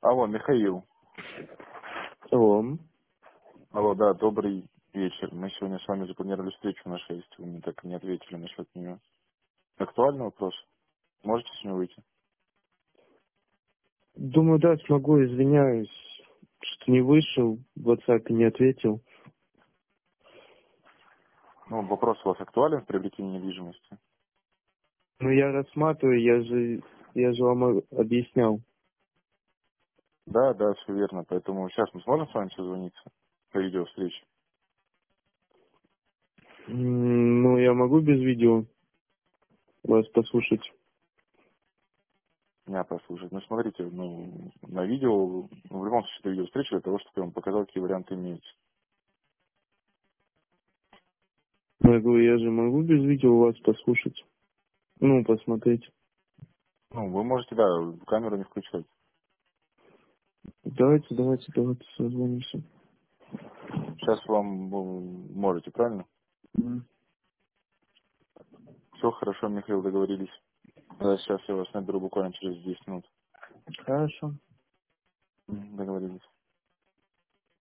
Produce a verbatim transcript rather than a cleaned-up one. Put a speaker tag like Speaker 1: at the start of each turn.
Speaker 1: Алло, Михаил.
Speaker 2: Алло.
Speaker 1: Алло, да, добрый вечер. Мы сегодня с вами запланировали встречу на шесть. Вы мне так и не ответили насчет нее. Актуальный вопрос? Можете с него выйти?
Speaker 2: Думаю, да, смогу, извиняюсь, что не вышел, в WhatsApp не ответил.
Speaker 1: Ну, вопрос у вас актуален в приобретении недвижимости?
Speaker 2: Но я рассматриваю, я же, я же вам объяснял.
Speaker 1: Да, да, все верно. Поэтому сейчас мы сможем с вами созвониться по видеовстрече?
Speaker 2: М, Ну, я могу без видео вас послушать.
Speaker 1: Меня послушать. Ну, смотрите, ну, на видео, ну, в любом случае, это видеовстреча для того, чтобы я вам показал, какие варианты имеются.
Speaker 2: Я говорю, я же могу без видео вас послушать. Ну, посмотреть.
Speaker 1: Ну, вы можете, да, камеру не включать.
Speaker 2: Давайте, давайте, давайте созвонимся.
Speaker 1: Сейчас вам ну, можете, правильно?
Speaker 2: М,
Speaker 1: Все хорошо, Михаил, договорились. Да, сейчас я вас наберу буквально через десять минут.
Speaker 2: Хорошо.
Speaker 1: М, Договорились.